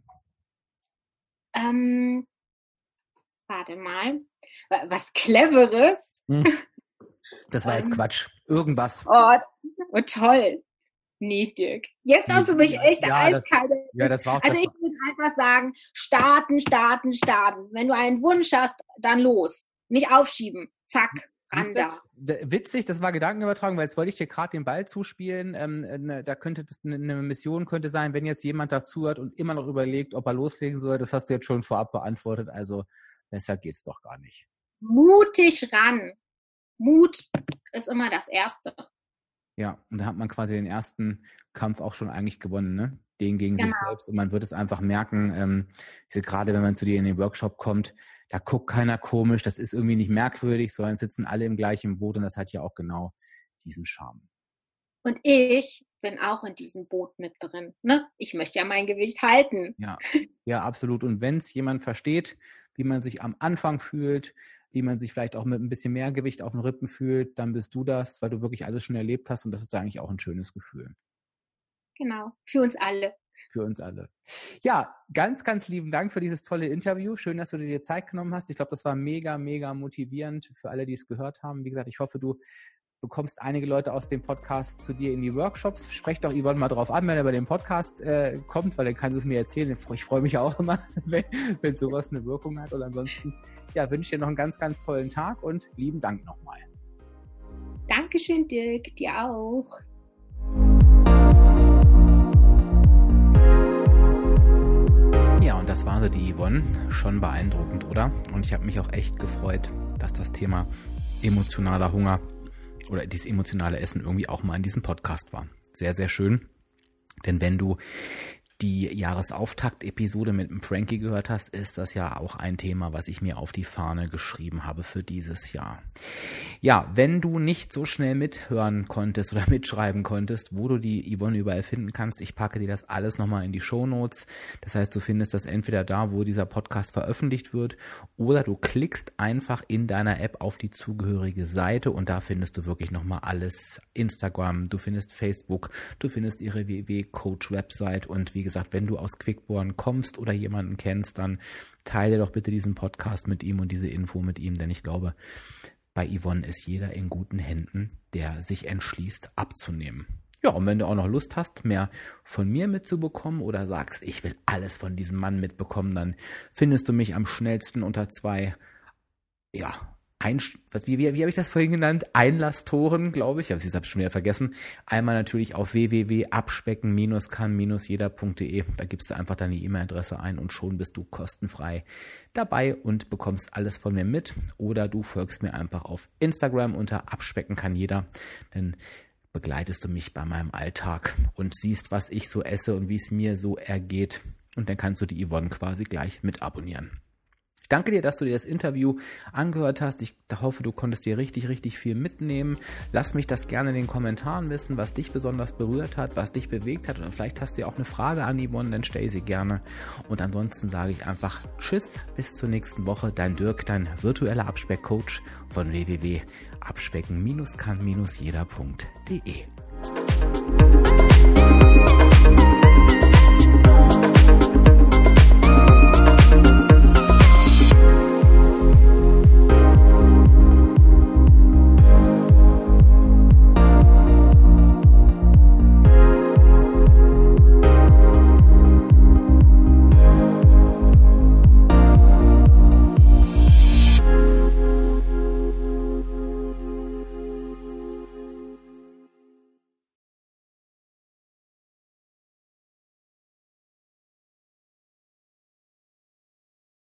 Warte mal. Was Cleveres? Das war jetzt Quatsch. Irgendwas. Oh, toll. Nee, Dirk. Jetzt hast du mich echt eiskalt. Das war auch also ich würde einfach sagen, starten. Wenn du einen Wunsch hast, dann los. Nicht aufschieben. Zack. Witzig, das war Gedankenübertragung, weil jetzt wollte ich dir gerade den Ball zuspielen. Da könnte das eine Mission könnte sein, wenn jetzt jemand dazu hat und immer noch überlegt, ob er loslegen soll. Das hast du jetzt schon vorab beantwortet. Also besser geht's doch gar nicht. Mutig ran. Mut ist immer das Erste. Ja, und da hat man quasi den ersten Kampf auch schon eigentlich gewonnen, ne? Den gegen sich selbst. Und man wird es einfach merken, gerade wenn man zu dir in den Workshop kommt, da guckt keiner komisch, das ist irgendwie nicht merkwürdig, sondern sitzen alle im gleichen Boot und das hat ja auch genau diesen Charme. Und ich bin auch in diesem Boot mit drin, ne? Ich möchte ja mein Gewicht halten. Ja, absolut. Und wenn es jemand versteht, wie man sich am Anfang fühlt, wie man sich vielleicht auch mit ein bisschen mehr Gewicht auf den Rippen fühlt, dann bist du das, weil du wirklich alles schon erlebt hast und das ist eigentlich auch ein schönes Gefühl. Genau, für uns alle. Für uns alle. Ja, ganz, ganz lieben Dank für dieses tolle Interview. Schön, dass du dir Zeit genommen hast. Ich glaube, das war mega, mega motivierend für alle, die es gehört haben. Wie gesagt, ich hoffe, du bekommst einige Leute aus dem Podcast zu dir in die Workshops. Sprecht doch Yvonne mal drauf an, wenn er bei dem Podcast kommt, weil dann kannst du es mir erzählen. Ich freue mich auch immer, wenn sowas eine Wirkung hat. Und ansonsten wünsche ich dir noch einen ganz, ganz tollen Tag und lieben Dank nochmal. Dankeschön, Dirk. Dir auch. Ja, und das war sie, die Yvonne. Schon beeindruckend, oder? Und ich habe mich auch echt gefreut, dass das Thema emotionaler Hunger oder dieses emotionale Essen irgendwie auch mal in diesem Podcast war. Sehr, sehr schön. Denn wenn du die Jahresauftakt-Episode mit dem Frankie gehört hast, ist das ja auch ein Thema, was ich mir auf die Fahne geschrieben habe für dieses Jahr. Ja, wenn du nicht so schnell mithören konntest oder mitschreiben konntest, wo du die Yvonne überall finden kannst, ich packe dir das alles nochmal in die Shownotes. Das heißt, du findest das entweder da, wo dieser Podcast veröffentlicht wird, oder du klickst einfach in deiner App auf die zugehörige Seite und da findest du wirklich nochmal alles. Instagram, du findest Facebook, du findest ihre WW-Coach-Website und wie gesagt, wenn du aus Quickborn kommst oder jemanden kennst, dann teile doch bitte diesen Podcast mit ihm und diese Info mit ihm, denn ich glaube, bei Yvonne ist jeder in guten Händen, der sich entschließt, abzunehmen. Ja, und wenn du auch noch Lust hast, mehr von mir mitzubekommen oder sagst, ich will alles von diesem Mann mitbekommen, dann findest du mich am schnellsten unter 2, wie habe ich das vorhin genannt? Einlasstoren, glaube ich. Also ich habe es schon wieder vergessen. Einmal natürlich auf www.abspecken-kann-jeder.de. Da gibst du einfach deine E-Mail-Adresse ein und schon bist du kostenfrei dabei und bekommst alles von mir mit. Oder du folgst mir einfach auf Instagram unter Abspecken-kann-jeder. Dann begleitest du mich bei meinem Alltag und siehst, was ich so esse und wie es mir so ergeht. Und dann kannst du die Yvonne quasi gleich mit abonnieren. Ich danke dir, dass du dir das Interview angehört hast. Ich hoffe, du konntest dir richtig, richtig viel mitnehmen. Lass mich das gerne in den Kommentaren wissen, was dich besonders berührt hat, was dich bewegt hat. Oder vielleicht hast du ja auch eine Frage an Yvonne, dann stell sie gerne. Und ansonsten sage ich einfach Tschüss, bis zur nächsten Woche. Dein Dirk, dein virtueller Abspeckcoach von www.abspecken-kann-jeder.de.